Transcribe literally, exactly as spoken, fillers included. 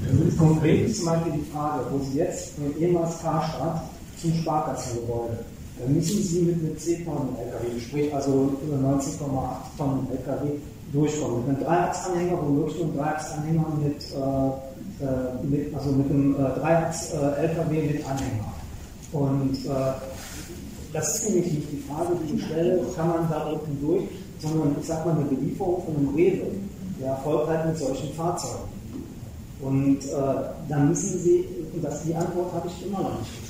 Konkret ist zum Beispiel die Frage, wo Sie jetzt von ehemals Karstadt zum Sparkassengebäude, da müssen Sie mit einem zehn-Tonnen-L K W, sprich also neunzehn Komma acht Tonnen L K W, durchkommen. Mit einem Dreiachsanhänger, womöglich nur ein Dreiachsanhänger mit, äh, mit, also mit einem äh, Dreiachs-L K W mit Anhänger. Und äh, das ist nämlich nicht die Frage, die ich stelle, kann man da unten durch, sondern ich sag mal, eine Belieferung von einem Rewe, der erfolgt halt mit solchen Fahrzeugen. Und äh, dann müssen Sie, und das, die Antwort habe ich immer noch nicht